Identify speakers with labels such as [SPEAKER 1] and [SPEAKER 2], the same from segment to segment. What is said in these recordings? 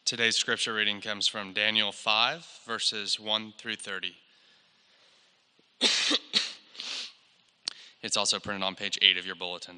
[SPEAKER 1] Today's scripture reading comes from Daniel 5, verses 1 through 30. It's also printed on page 8 of your bulletin.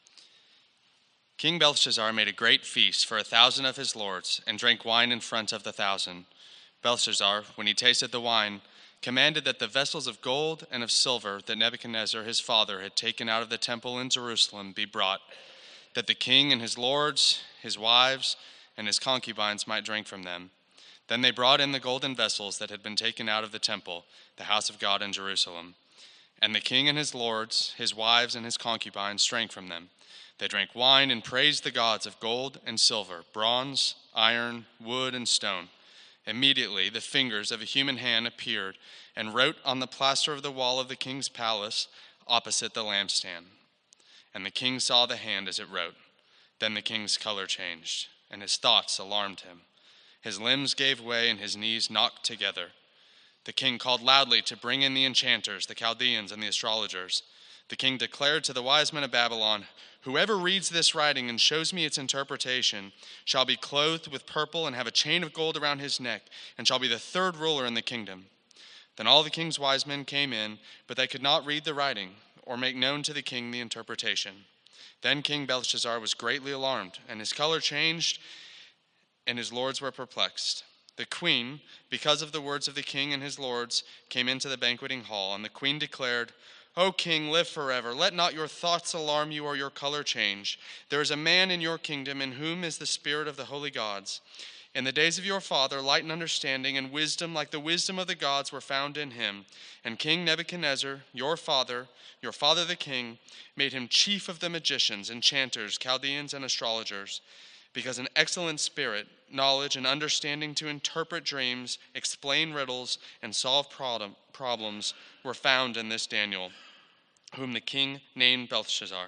[SPEAKER 1] King Belshazzar made a great feast for 1,000 of his lords and drank wine in front of the 1,000. Belshazzar, when he tasted the wine, commanded that the vessels of gold and of silver that Nebuchadnezzar his father had taken out of the temple in Jerusalem be brought, that the king and his lords, his wives, and his concubines might drink from them. Then they brought in the golden vessels that had been taken out of the temple, the house of God in Jerusalem. And the king and his lords, his wives, and his concubines drank from them. They drank wine and praised the gods of gold and silver, bronze, iron, wood, and stone. Immediately the fingers of a human hand appeared and wrote on the plaster of the wall of the king's palace opposite the lampstand. And the king saw the hand as it wrote. Then the king's color changed, and his thoughts alarmed him. His limbs gave way and his knees knocked together. The king called loudly to bring in the enchanters, the Chaldeans, and the astrologers. The king declared to the wise men of Babylon, "Whoever reads this writing and shows me its interpretation shall be clothed with purple and have a chain of gold around his neck, and shall be the third ruler in the kingdom." Then all the king's wise men came in, but they could not read the writing or make known to the king the interpretation. Then King Belshazzar was greatly alarmed, and his color changed, and his lords were perplexed. The queen, because of the words of the king and his lords, came into the banqueting hall, and the queen declared, "O king, live forever. Let not your thoughts alarm you or your color change. There is a man in your kingdom in whom is the spirit of the holy gods. In the days of your father, light and understanding and wisdom like the wisdom of the gods were found in him. And King Nebuchadnezzar, your father the king, made him chief of the magicians, enchanters, Chaldeans, and astrologers, because an excellent spirit, knowledge, and understanding to interpret dreams, explain riddles, and solve problems were found in this Daniel, whom the king named Belshazzar.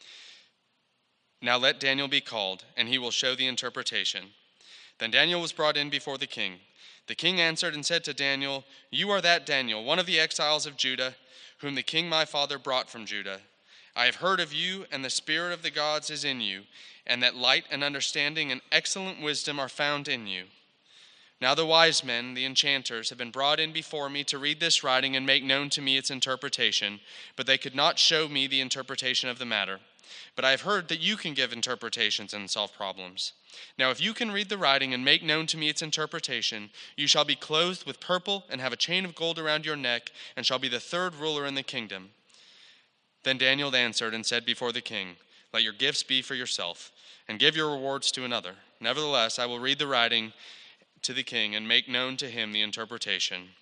[SPEAKER 1] Now let Daniel be called, and he will show the interpretation." Then Daniel was brought in before the king. The king answered and said to Daniel, "You are that Daniel, one of the exiles of Judah, whom the king my father brought from Judah. I have heard of you, and the spirit of the gods is in you, and that light and understanding and excellent wisdom are found in you. Now the wise men, the enchanters, have been brought in before me to read this writing and make known to me its interpretation, but they could not show me the interpretation of the matter. But I have heard that you can give interpretations and solve problems. Now if you can read the writing and make known to me its interpretation, you shall be clothed with purple and have a chain of gold around your neck, and shall be the third ruler in the kingdom." Then Daniel answered and said before the king, "Let your gifts be for yourself, and give your rewards to another. Nevertheless, I will read the writing to the king and make known to him the interpretation.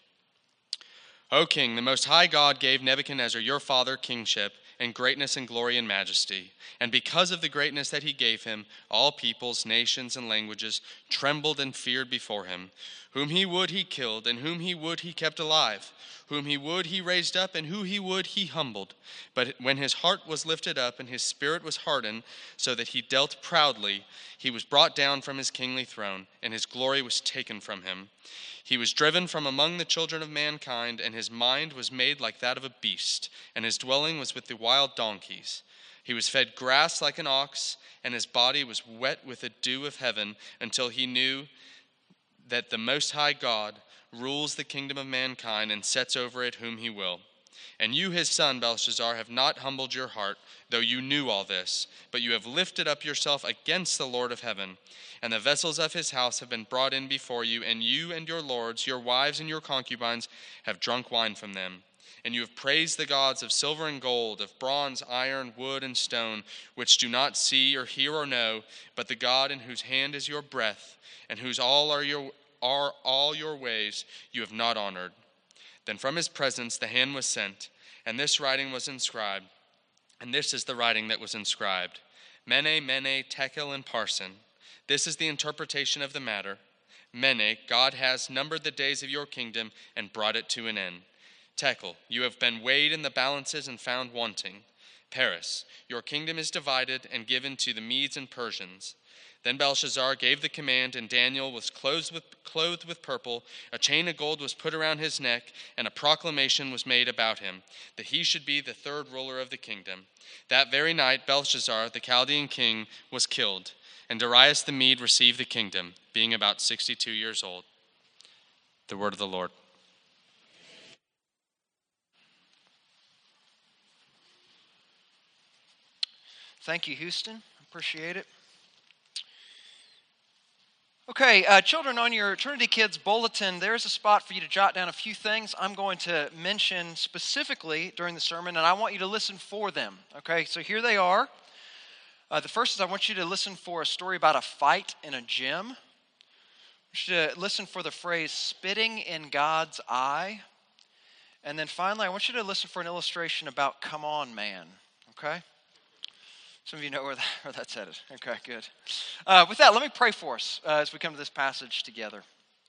[SPEAKER 1] O king, the Most High God gave Nebuchadnezzar your father kingship and greatness and glory and majesty. And because of the greatness that he gave him, all peoples, nations, and languages trembled and feared before him. Whom he would he killed, and whom he would he kept alive. Whom he would he raised up, and who he would he humbled. But when his heart was lifted up, and his spirit was hardened, so that he dealt proudly, he was brought down from his kingly throne, and his glory was taken from him. He was driven from among the children of mankind, and his mind was made like that of a beast, and his dwelling was with the wild donkeys. He was fed grass like an ox, and his body was wet with the dew of heaven, until he knew that the Most High God rules the kingdom of mankind and sets over it whom he will. And you, his son, Belshazzar, have not humbled your heart, though you knew all this, but you have lifted up yourself against the Lord of heaven. And the vessels of his house have been brought in before you, and you and your lords, your wives and your concubines, have drunk wine from them. And you have praised the gods of silver and gold, of bronze, iron, wood, and stone, which do not see or hear or know, but the God in whose hand is your breath, and whose all are all your ways you have not honored. Then from his presence the hand was sent, and this writing was inscribed. And this is the writing that was inscribed: Mene, Mene, Tekel, and Parsin. This is the interpretation of the matter. Mene, God has numbered the days of your kingdom and brought it to an end. Tekel, you have been weighed in the balances and found wanting. Paris, your kingdom is divided and given to the Medes and Persians. Then Belshazzar gave the command, and Daniel was clothed with purple. A chain of gold was put around his neck, and a proclamation was made about him, that he should be the third ruler of the kingdom. That very night Belshazzar, the Chaldean king, was killed. And Darius the Mede received the kingdom, being about 62 years old. The word of the Lord.
[SPEAKER 2] Thank you, Houston. Appreciate it. Okay, children, on your Trinity Kids bulletin, there's a spot for you to jot down a few things I'm going to mention specifically during the sermon, and I want you to listen for them. Okay, so here they are. The first is I want you to listen for a story about a fight in a gym. I want you to listen for the phrase, spitting in God's eye. And then finally, I want you to listen for an illustration about come on, man. Okay? Some of you know where that's headed. Okay, good. With that, let me pray for us as we come to this passage together.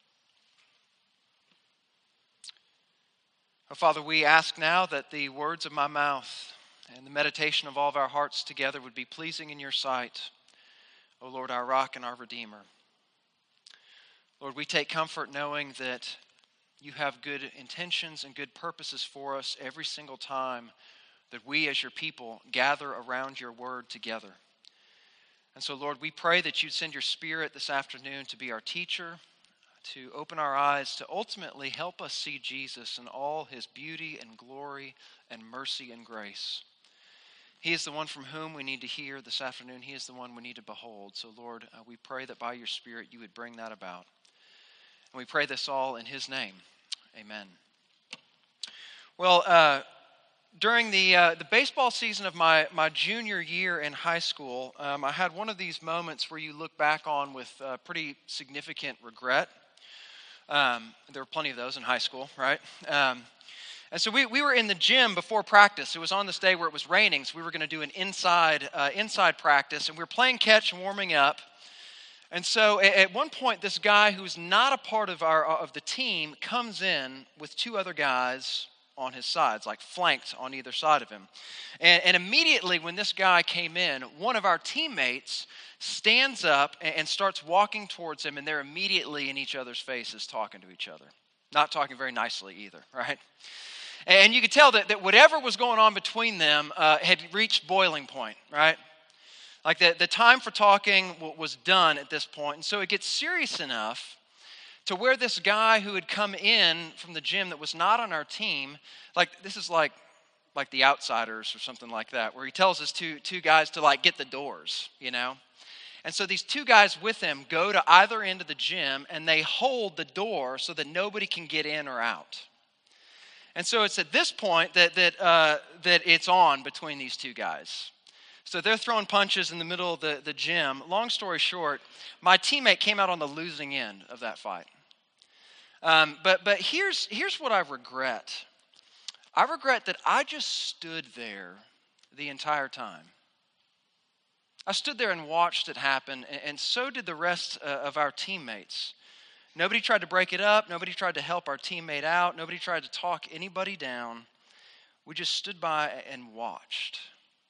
[SPEAKER 2] Oh, Father, we ask now that the words of my mouth and the meditation of all of our hearts together would be pleasing in your sight, O Lord, our rock and our redeemer. Lord, we take comfort knowing that you have good intentions and good purposes for us every single time that we as your people gather around your word together. And so, Lord, we pray that you'd send your Spirit this afternoon to be our teacher, to open our eyes, to ultimately help us see Jesus in all his beauty and glory and mercy and grace. He is the one from whom we need to hear this afternoon. He is the one we need to behold. So, Lord, we pray that by your Spirit you would bring that about. And we pray this all in his name. Amen. Well, during the baseball season of my junior year in high school, I had one of these moments where you look back on with pretty significant regret. There were plenty of those in high school, right? And so we were in the gym before practice. It was on this day where it was raining, so we were going to do an inside practice, and we were playing catch and warming up. And so at one point, this guy who's not a part of the team comes in with two other guys on his sides, like flanked on either side of him. And immediately when this guy came in, one of our teammates stands up and starts walking towards him, and they're immediately in each other's faces talking to each other. Not talking very nicely either, right? And you could tell that whatever was going on between them had reached boiling point, right? Like the time for talking was done at this point. And so it gets serious enough to where this guy who had come in from the gym that was not on our team, like this is like The Outsiders or something like that, where he tells his two guys to like get the doors, you know? And so these two guys with him go to either end of the gym and they hold the door so that nobody can get in or out. And so it's at this point that it's on between these two guys. So they're throwing punches in the middle of the gym. Long story short, my teammate came out on the losing end of that fight. But here's what I regret. I regret that I just stood there the entire time. I stood there and watched it happen, and so did the rest of our teammates. Nobody tried to break it up. Nobody tried to help our teammate out. Nobody tried to talk anybody down. We just stood by and watched.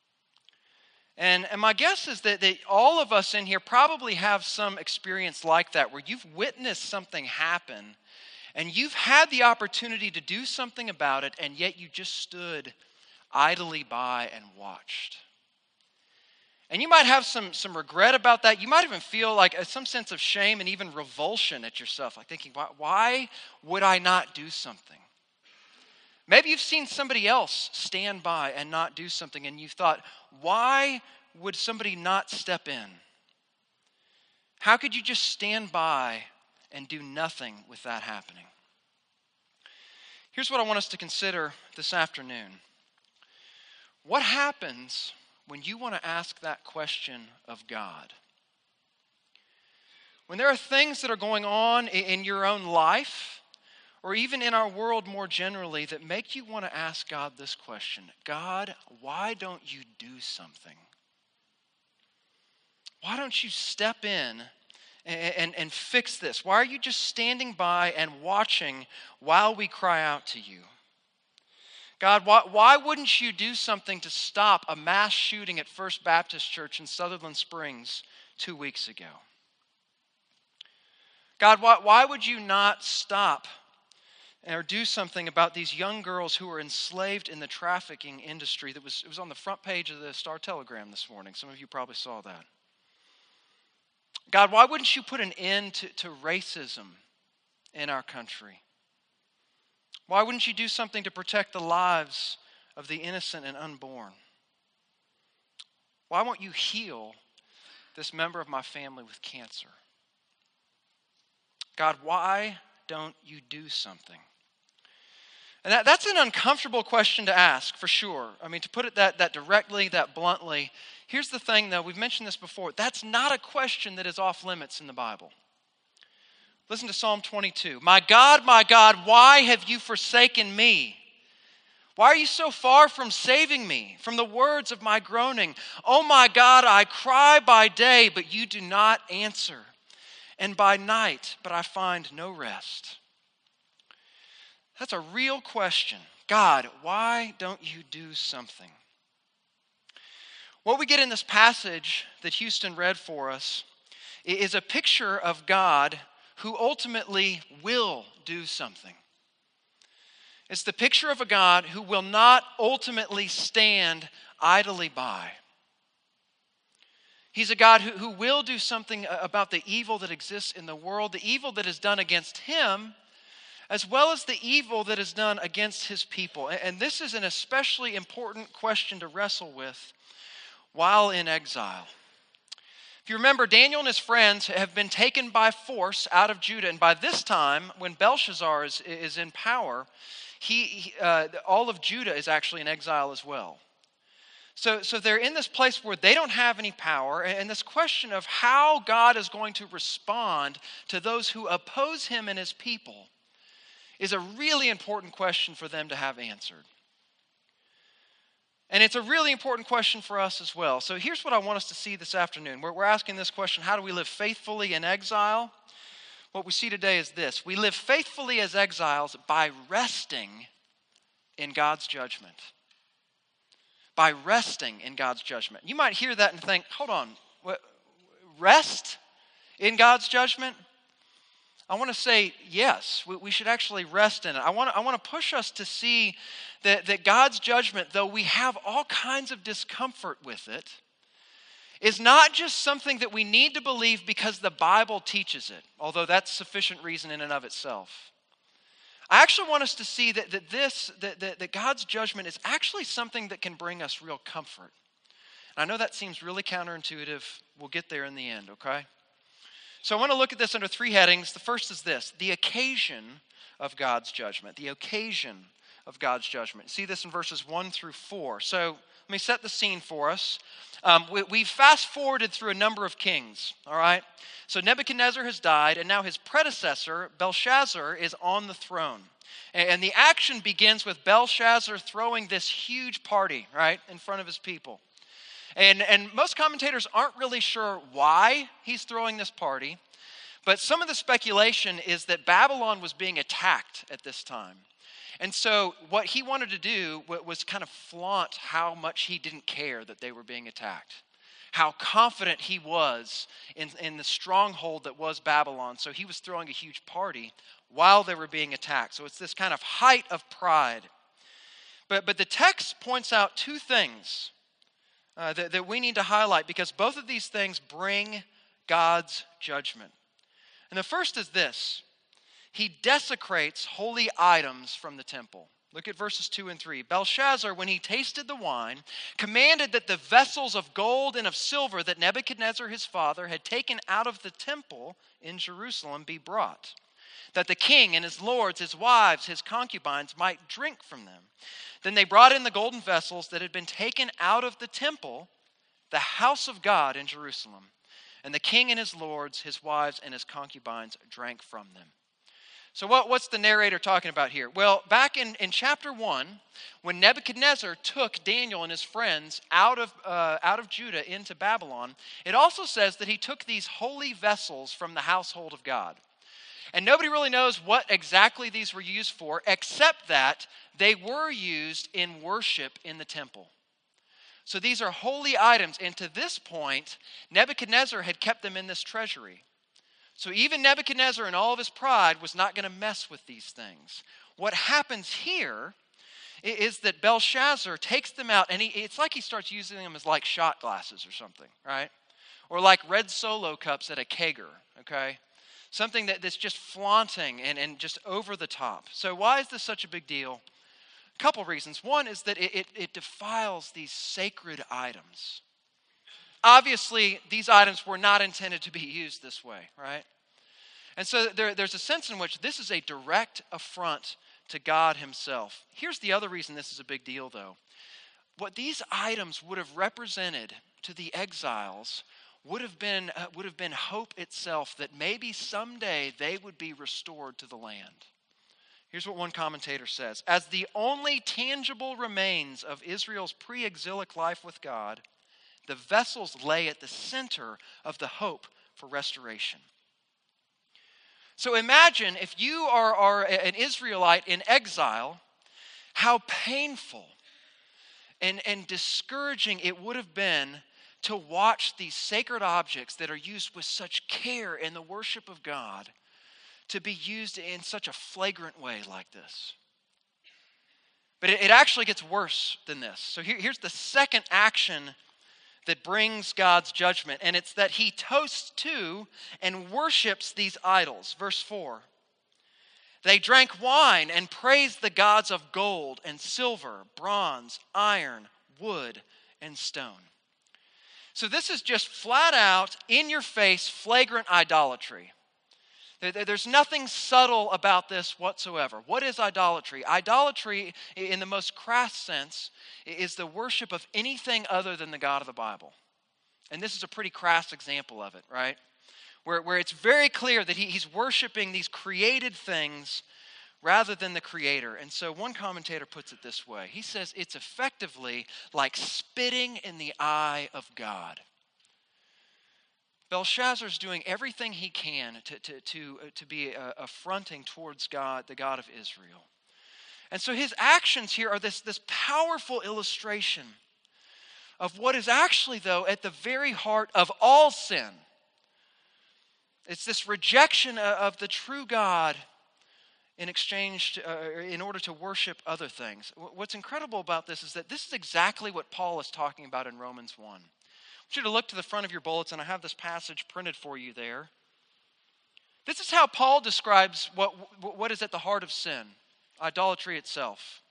[SPEAKER 2] And my guess is that all of us in here probably have some experience like that, where you've witnessed something happen, and you've had the opportunity to do something about it, and yet you just stood idly by and watched. And you might have some regret about that. You might even feel like some sense of shame and even revulsion at yourself, like thinking, why would I not do something? Maybe you've seen somebody else stand by and not do something, and you've thought, why would somebody not step in? How could you just stand by and do nothing with that happening? Here's what I want us to consider this afternoon. What happens when you want to ask that question of God? When there are things that are going on in your own life, or even in our world more generally, that make you want to ask God this question: God, why don't you do something? Why don't you step in and fix this? Why are you just standing by and watching while we cry out to you? God, why wouldn't you do something to stop a mass shooting at First Baptist Church in Sutherland Springs 2 weeks ago? God, why would you not stop or do something about these young girls who were enslaved in the trafficking industry? It was on the front page of the Star Telegram this morning. Some of you probably saw that. God, why wouldn't you put an end to racism in our country? Why wouldn't you do something to protect the lives of the innocent and unborn? Why won't you heal this member of my family with cancer? God, why don't you do something? And that's an uncomfortable question to ask, for sure. I mean, to put it that directly, that bluntly. Here's the thing, though. We've mentioned this before. That's not a question that is off limits in the Bible. Listen to Psalm 22. My God, why have you forsaken me? Why are you so far from saving me from the words of my groaning? Oh my God, I cry by day, but you do not answer, and by night, but I find no rest. That's a real question. God, why don't you do something? What we get in this passage that Houston read for us is a picture of God who ultimately will do something. It's the picture of a God who will not ultimately stand idly by. He's a God who will do something about the evil that exists in the world, the evil that is done against him, as well as the evil that is done against his people. And this is an especially important question to wrestle with while in exile. If you remember, Daniel and his friends have been taken by force out of Judah, and by this time, when Belshazzar is in power, all of Judah is actually in exile as well. So they're in this place where they don't have any power, and this question of how God is going to respond to those who oppose him and his people is a really important question for them to have answered. And it's a really important question for us as well. So here's what I want us to see this afternoon. We're asking this question: how do we live faithfully in exile? What we see today is this: we live faithfully as exiles by resting in God's judgment. By resting in God's judgment. You might hear that and think, hold on, what, rest in God's judgment? I want to say yes, we should actually rest in it. I want to push us to see that God's judgment, though we have all kinds of discomfort with it, is not just something that we need to believe because the Bible teaches it, although that's sufficient reason in and of itself. I actually want us to see that God's judgment is actually something that can bring us real comfort. And I know that seems really counterintuitive. We'll get there in the end, okay? So I want to look at this under three headings. The first is this: the occasion of God's judgment. The occasion of God's judgment. See this in verses 1 through 4. So let me set the scene for us. We've fast forwarded through a number of kings, all right? So Nebuchadnezzar has died, and now his predecessor, Belshazzar, is on the throne. And the action begins with Belshazzar throwing this huge party, right, in front of his people. And most commentators aren't really sure why he's throwing this party, but some of the speculation is that Babylon was being attacked at this time. And so what he wanted to do was kind of flaunt how much he didn't care that they were being attacked, how confident he was in the stronghold that was Babylon. So he was throwing a huge party while they were being attacked. So it's this kind of height of pride. But the text points out two things that we need to highlight, because both of these things bring God's judgment. And the first is this: he desecrates holy items from the temple. Look at verses 2 and 3. Belshazzar, when he tasted the wine, commanded that the vessels of gold and of silver that Nebuchadnezzar his father had taken out of the temple in Jerusalem be brought, that the king and his lords, his wives, his concubines might drink from them. Then they brought in the golden vessels that had been taken out of the temple, the house of God in Jerusalem. And the king and his lords, his wives, and his concubines drank from them. So what's the narrator talking about here? Well, back in chapter 1, when Nebuchadnezzar took Daniel and his friends out of Judah into Babylon, it also says that he took these holy vessels from the household of God. And nobody really knows what exactly these were used for, except that they were used in worship in the temple. So these are holy items, and to this point, Nebuchadnezzar had kept them in this treasury. So even Nebuchadnezzar, in all of his pride, was not going to mess with these things. What happens here is that Belshazzar takes them out, and it's like he starts using them as like shot glasses or something, right? or like red Solo cups at a kegger, okay? Something that's just flaunting and just over the top. So why is this such a big deal? A couple reasons. One is that it defiles these sacred items. Obviously, these items were not intended to be used this way, right? And so there's a sense in which this is a direct affront to God himself. Here's the other reason this is a big deal, though. What these items would have represented to the exiles would have been hope itself, that maybe someday they would be restored to the land. Here's what one commentator says: as the only tangible remains of Israel's pre-exilic life with God, the vessels lay at the center of the hope for restoration. So imagine if you are an Israelite in exile, how painful and discouraging it would have been to watch these sacred objects that are used with such care in the worship of God to be used in such a flagrant way like this. But it actually gets worse than this. So here's the second action that brings God's judgment, and it's that he toasts to and worships these idols. Verse 4. They drank wine and praised the gods of gold and silver, bronze, iron, wood, and stone. So this is just flat out, in your face, flagrant idolatry. There's nothing subtle about this whatsoever. What is idolatry? Idolatry, in the most crass sense, is the worship of anything other than the God of the Bible. And this is a pretty crass example of it, right? Where it's very clear that he's worshiping these created things rather than the Creator. And so one commentator puts it this way. He says it's effectively like spitting in the eye of God. Belshazzar's doing everything he can to be affronting towards God, the God of Israel. And so his actions here are this powerful illustration of what is actually, though, at the very heart of all sin. It's this rejection of the true God in order to worship other things. What's incredible about this is that this is exactly what Paul is talking about in Romans 1. I want you to look to the front of your bulletin. I have this passage printed for you there. This is how Paul describes what is at the heart of sin, idolatry itself.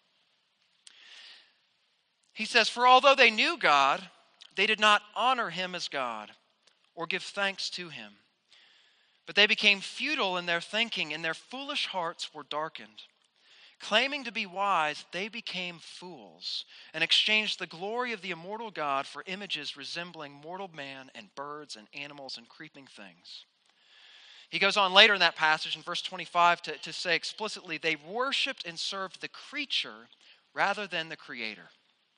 [SPEAKER 2] He says, "For although they knew God, they did not honor him as God or give thanks to him. But they became futile in their thinking, and their foolish hearts were darkened. Claiming to be wise, they became fools and exchanged the glory of the immortal God for images resembling mortal man and birds and animals and creeping things." He goes on later in that passage in verse 25 to say explicitly, they worshipped and served the creature rather than the Creator.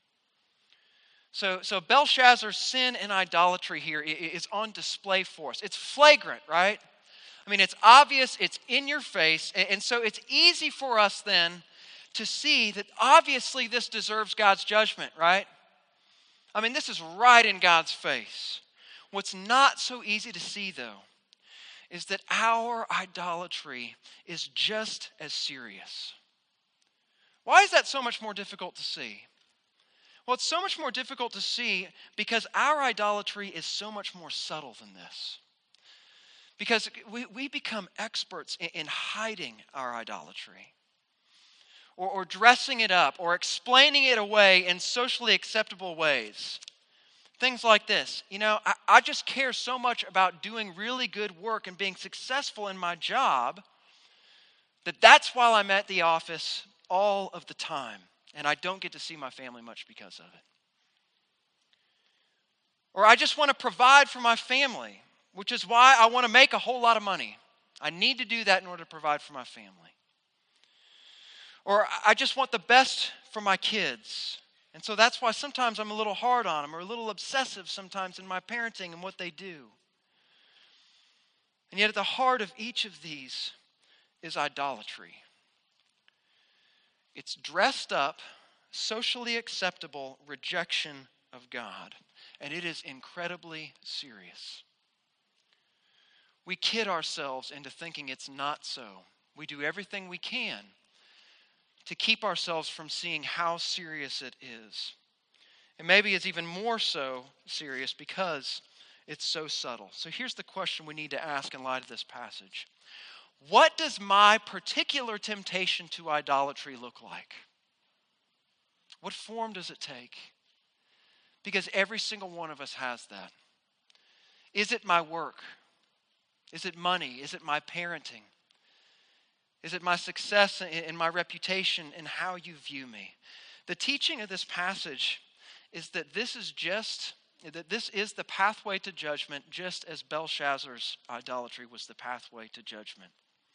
[SPEAKER 2] So Belshazzar's sin and idolatry here is on display for us. It's flagrant, right? I mean, it's obvious, it's in your face, and so it's easy for us then to see that obviously this deserves God's judgment, right? I mean, this is right in God's face. What's not so easy to see, though, is that our idolatry is just as serious. Why is that so much more difficult to see? Well, it's so much more difficult to see because our idolatry is so much more subtle than this. Because we become experts in hiding our idolatry, or dressing it up, or explaining it away in socially acceptable ways. Things like this. I just care so much about doing really good work and being successful in my job that's why I'm at the office all of the time, and I don't get to see my family much because of it. Or I just want to provide for my family, which is why I want to make a whole lot of money. I need to do that in order to provide for my family. Or I just want the best for my kids. And so that's why sometimes I'm a little hard on them, or a little obsessive sometimes in my parenting and what they do. And yet at the heart of each of these is idolatry. It's dressed up, socially acceptable rejection of God. And it is incredibly serious. We kid ourselves into thinking it's not so. We do everything we can to keep ourselves from seeing how serious it is. And maybe it's even more so serious because It's so subtle. So here's the question we need to ask in light of this passage. What does my particular temptation to idolatry look like? What form does it take? Because every single one of us has that. Is it my work? Is it money? Is it my parenting? Is it my success and my reputation and how you view me? The teaching of this passage is that this is the pathway to judgment, just as Belshazzar's idolatry was the pathway to judgment.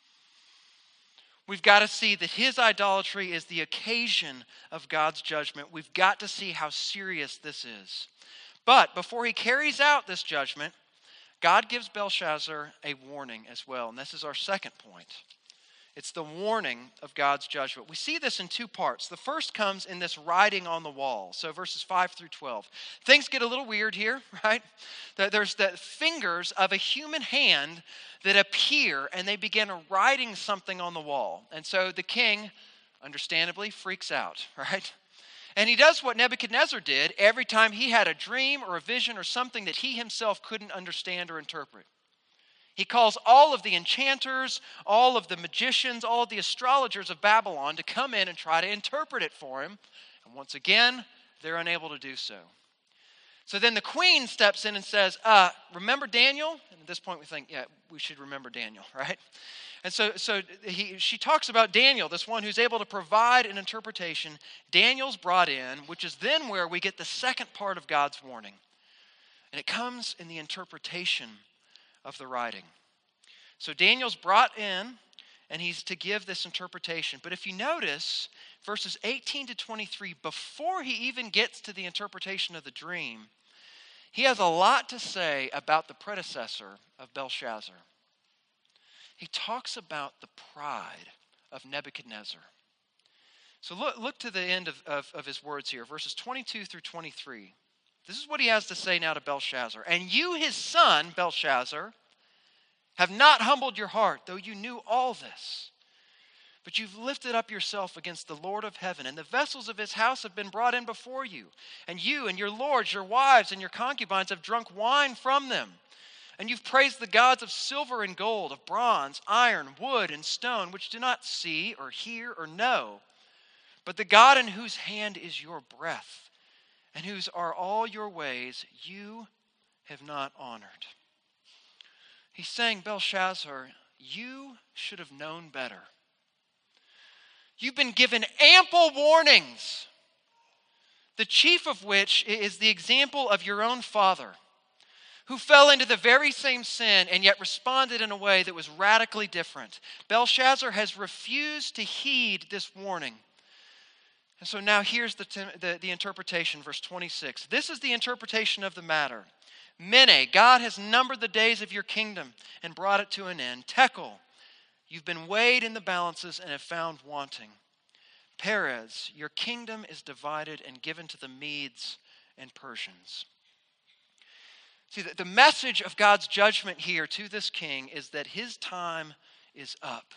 [SPEAKER 2] We've got to see that his idolatry is the occasion of God's judgment. We've got to see how serious this is. But before he carries out this judgment, God gives Belshazzar a warning as well. And this is our second point. It's the warning of God's judgment. We see this in two parts. The first comes in this writing on the wall. So verses 5 through 12. Things get a little weird here, right? There's the fingers of a human hand that appear and they begin writing something on the wall. And so the king, understandably, freaks out, right? And he does what Nebuchadnezzar did every time he had a dream or a vision or something that he himself couldn't understand or interpret. He calls all of the enchanters, all of the magicians, all of the astrologers of Babylon to come in and try to interpret it for him. And once again, they're unable to do so. So then the queen steps in and says, remember Daniel? And at this point we think, yeah, we should remember Daniel, right? And so she talks about Daniel, this one who's able to provide an interpretation. Daniel's brought in, which is then where we get the second part of God's warning. And it comes in the interpretation of the writing. So Daniel's brought in, and he's to give this interpretation. But if you notice, verses 18 to 23, before he even gets to the interpretation of the dream, he has a lot to say about the predecessor of Belshazzar. He talks about the pride of Nebuchadnezzar. So look to the end of his words here, verses 22 through 23. This is what he has to say now to Belshazzar. And you, his son, Belshazzar, have not humbled your heart, though you knew all this. But you've lifted up yourself against the Lord of heaven, and the vessels of his house have been brought in before you. And you and your lords, your wives, and your concubines have drunk wine from them. And you've praised the gods of silver and gold, of bronze, iron, wood, and stone, which do not see or hear or know. But the God in whose hand is your breath, and whose are all your ways, you have not honored. He's saying, Belshazzar, you should have known better. You've been given ample warnings, the chief of which is the example of your own father, who fell into the very same sin and yet responded in a way that was radically different. Belshazzar has refused to heed this warning. And so now here's the interpretation, verse 26. This is the interpretation of the matter. Mene, God has numbered the days of your kingdom and brought it to an end. Tekel, you've been weighed in the balances and have found wanting. Perez, your kingdom is divided and given to the Medes and Persians. See, the message of God's judgment here to this king is that his time is up.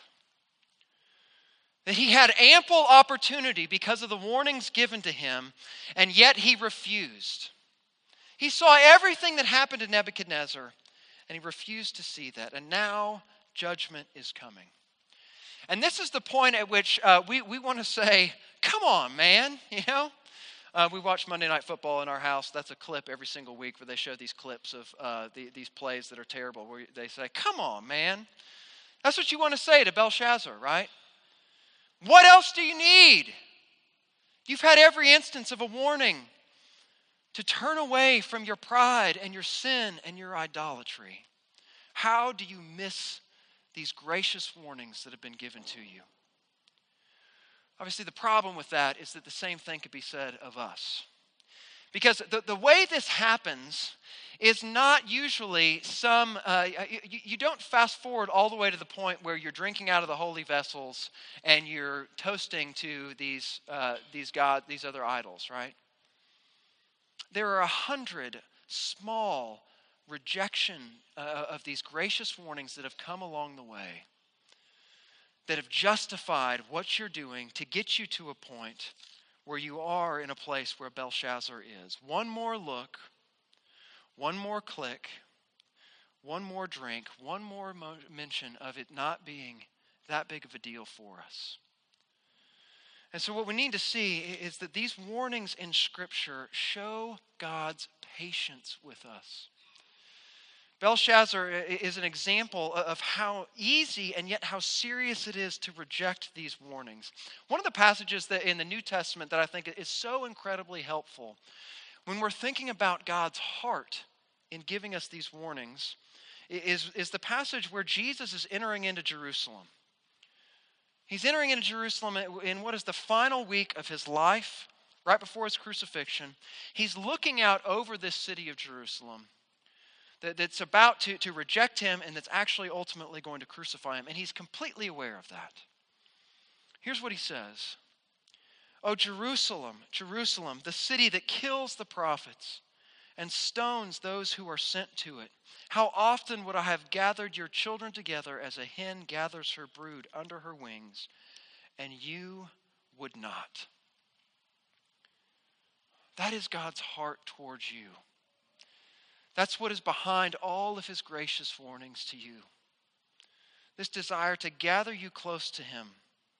[SPEAKER 2] That he had ample opportunity because of the warnings given to him, and yet he refused. He saw everything that happened to Nebuchadnezzar, and he refused to see that. And now judgment is coming. And this is the point at which we want to say, come on, man, you know? We watch Monday Night Football in our house. That's a clip every single week where they show these clips of these plays that are terrible, where they say, come on, man. That's what you want to say to Belshazzar, right? What else do you need? You've had every instance of a warning to turn away from your pride and your sin and your idolatry. How do you miss these gracious warnings that have been given to you? Obviously, the problem with that is that the same thing could be said of us. Because the way this happens is not usually you don't fast forward all the way to the point where you're drinking out of the holy vessels and you're toasting to these other idols, right? There are 100 small rejection of these gracious warnings that have come along the way, that have justified what you're doing to get you to a point where you are in a place where Belshazzar is. One more look, one more click, one more drink, one more mention of it not being that big of a deal for us. And so what we need to see is that these warnings in Scripture show God's patience with us. Belshazzar is an example of how easy and yet how serious it is to reject these warnings. One of the passages that in the New Testament that I think is so incredibly helpful when we're thinking about God's heart in giving us these warnings is the passage where Jesus is entering into Jerusalem. He's entering into Jerusalem in what is the final week of his life, right before his crucifixion. He's looking out over this city of Jerusalem that's about to reject him and that's actually ultimately going to crucify him. And he's completely aware of that. Here's what he says. "O Jerusalem, Jerusalem, the city that kills the prophets and stones those who are sent to it. How often would I have gathered your children together as a hen gathers her brood under her wings, and you would not." That is God's heart towards you. That's what is behind all of his gracious warnings to you. This desire to gather you close to him.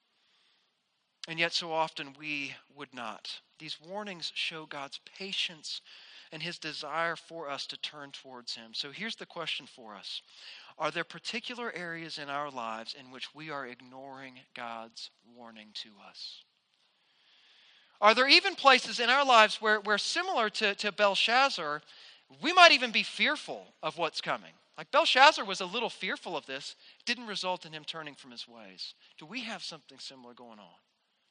[SPEAKER 2] And yet so often we would not. These warnings show God's patience and his desire for us to turn towards him. So here's the question for us. Are there particular areas in our lives in which we are ignoring God's warning to us? Are there even places in our lives where similar to Belshazzar, we might even be fearful of what's coming? Like Belshazzar was a little fearful of this. It didn't result in him turning from his ways. Do we have something similar going on?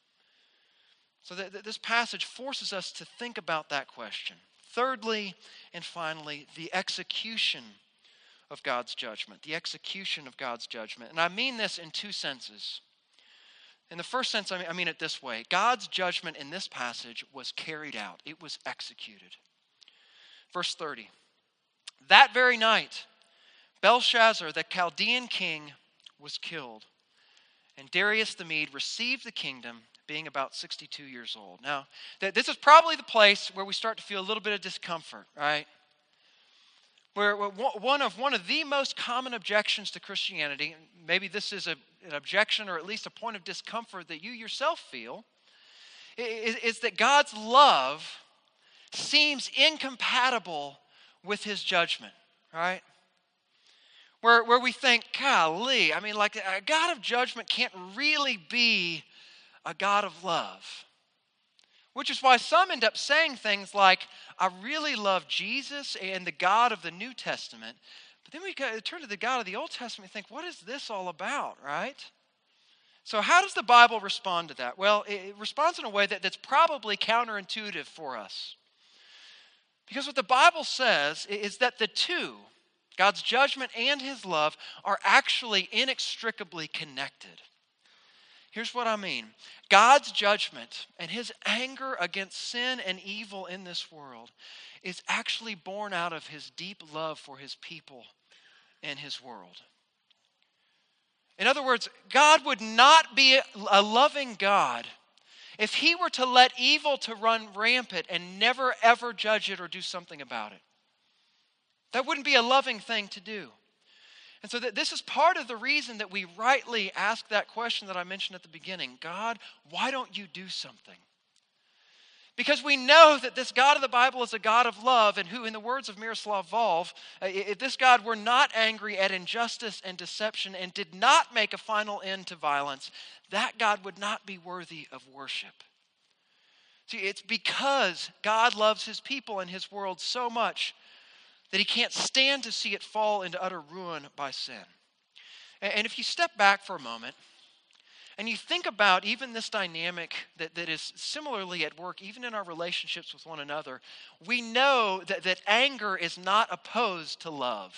[SPEAKER 2] So this passage forces us to think about that question. Thirdly, and finally, the execution of God's judgment. The execution of God's judgment. And I mean this in two senses. In the first sense, I mean it this way. God's judgment in this passage was carried out. It was executed. Verse 30. "That very night, Belshazzar, the Chaldean king, was killed, and Darius the Mede received the kingdom, being about 62 years old." Now, this is probably the place where we start to feel a little bit of discomfort, right? Where one of the most common objections to Christianity, maybe this is an objection or at least a point of discomfort that you yourself feel, is that God's love seems incompatible with his judgment, right? Where we think, golly, I mean, like a God of judgment can't really be a God of love. Which is why some end up saying things like, I really love Jesus and the God of the New Testament. But then we turn to the God of the Old Testament and think, what is this all about, right? So how does the Bible respond to that? Well, it responds in a way that's probably counterintuitive for us. Because what the Bible says is that the two, God's judgment and his love, are actually inextricably connected. Here's what I mean. God's judgment and his anger against sin and evil in this world is actually born out of his deep love for his people and his world. In other words, God would not be a loving God if he were to let evil to run rampant and never ever judge it or do something about it. That wouldn't be a loving thing to do. And so this is part of the reason that we rightly ask that question that I mentioned at the beginning. God, why don't you do something? Because we know that this God of the Bible is a God of love, and who, in the words of Miroslav Volf, if this God were not angry at injustice and deception and did not make a final end to violence, that God would not be worthy of worship. See, it's because God loves his people and his world so much that he can't stand to see it fall into utter ruin by sin. And if you step back for a moment, and you think about even this dynamic that is similarly at work, even in our relationships with one another, we know that anger is not opposed to love.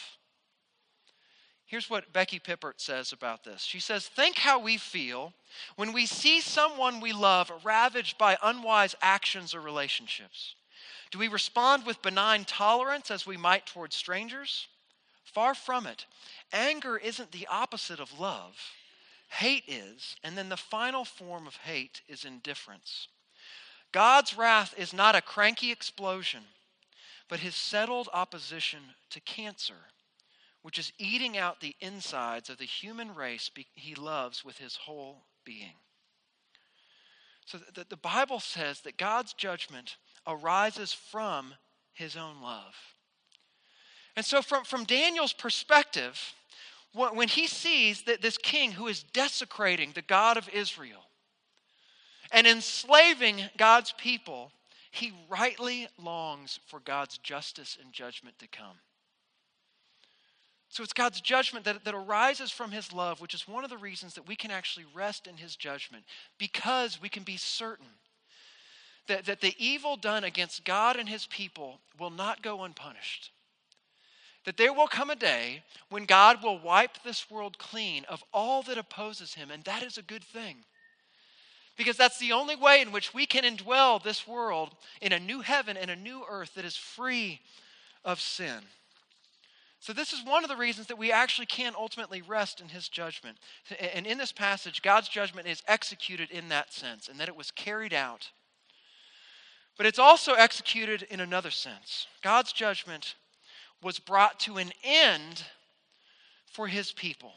[SPEAKER 2] Here's what Becky Pippert says about this. She says, "Think how we feel when we see someone we love ravaged by unwise actions or relationships. Do we respond with benign tolerance as we might toward strangers? Far from it. Anger isn't the opposite of love. Hate is, and then the final form of hate is indifference. God's wrath is not a cranky explosion, but his settled opposition to cancer, which is eating out the insides of the human race he loves with his whole being. So the Bible says that God's judgment arises from his own love. And so from Daniel's perspective, when he sees that this king who is desecrating the God of Israel and enslaving God's people, he rightly longs for God's justice and judgment to come. So it's God's judgment that arises from his love, which is one of the reasons that we can actually rest in his judgment, because we can be certain that the evil done against God and his people will not go unpunished. That there will come a day when God will wipe this world clean of all that opposes him, and that is a good thing. Because that's the only way in which we can indwell this world in a new heaven and a new earth that is free of sin. So this is one of the reasons that we actually can ultimately rest in his judgment. And in this passage, God's judgment is executed in that sense, and that it was carried out. But it's also executed in another sense. God's judgment was brought to an end for his people.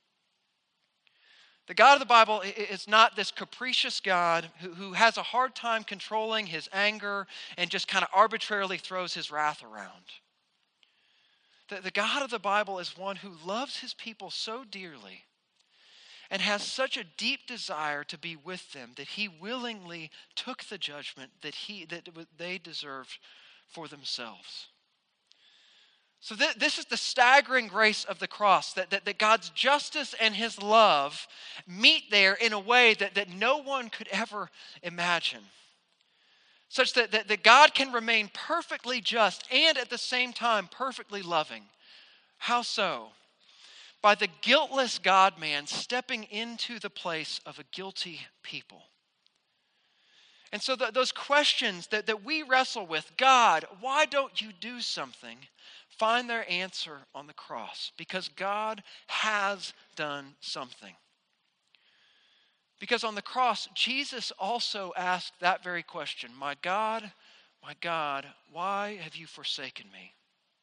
[SPEAKER 2] The God of the Bible is not this capricious God who has a hard time controlling his anger and just kind of arbitrarily throws his wrath around. The God of the Bible is one who loves his people so dearly and has such a deep desire to be with them that he willingly took the judgment that they deserved for themselves. So this is the staggering grace of the cross, that God's justice and his love meet there in a way that no one could ever imagine. Such that God can remain perfectly just and at the same time perfectly loving. How so? By the guiltless God-man stepping into the place of a guilty people. And so those questions that we wrestle with, God, why don't you do something, find their answer on the cross. Because God has done something. Because on the cross, Jesus also asked that very question, my God, why have you forsaken me?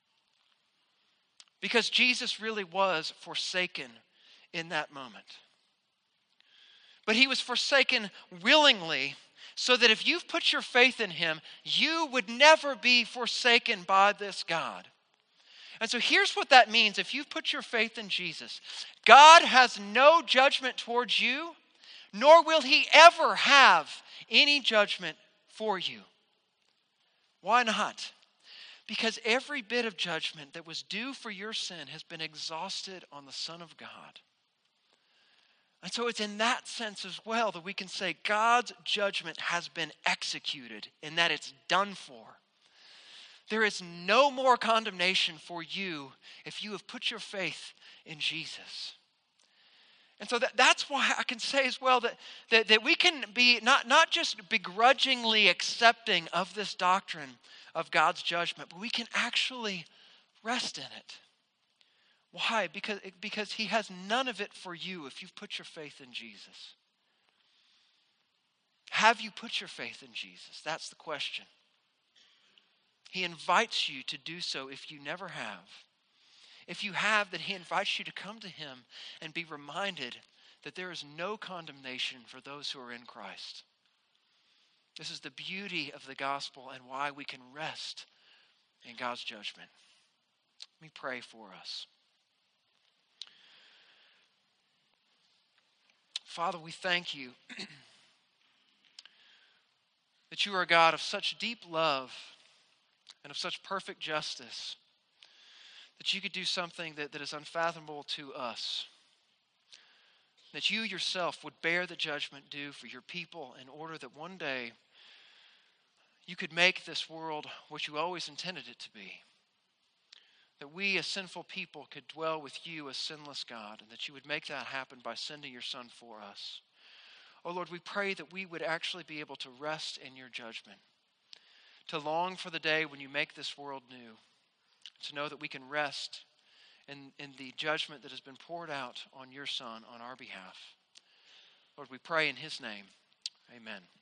[SPEAKER 2] Because Jesus really was forsaken in that moment. But he was forsaken willingly, so that if you've put your faith in him, you would never be forsaken by this God. And so here's what that means if you've put your faith in Jesus. God has no judgment towards you, nor will he ever have any judgment for you. Why not? Because every bit of judgment that was due for your sin has been exhausted on the Son of God. And so it's in that sense as well that we can say God's judgment has been executed, in that it's done for. There is no more condemnation for you if you have put your faith in Jesus. And so that's why I can say as well that we can be not just begrudgingly accepting of this doctrine of God's judgment, but we can actually rest in it. Why? Because he has none of it for you if you've put your faith in Jesus. Have you put your faith in Jesus? That's the question. He invites you to do so if you never have. If you have, then he invites you to come to him and be reminded that there is no condemnation for those who are in Christ. This is the beauty of the gospel and why we can rest in God's judgment. Let me pray for us. Father, we thank you that you are a God of such deep love and of such perfect justice that you could do something that is unfathomable to us. That you yourself would bear the judgment due for your people in order that one day you could make this world what you always intended it to be. That we as sinful people could dwell with you as sinless God, and that you would make that happen by sending your Son for us. Oh Lord, we pray that we would actually be able to rest in your judgment, to long for the day when you make this world new, to know that we can rest in the judgment that has been poured out on your Son on our behalf. Lord, we pray in his name. Amen.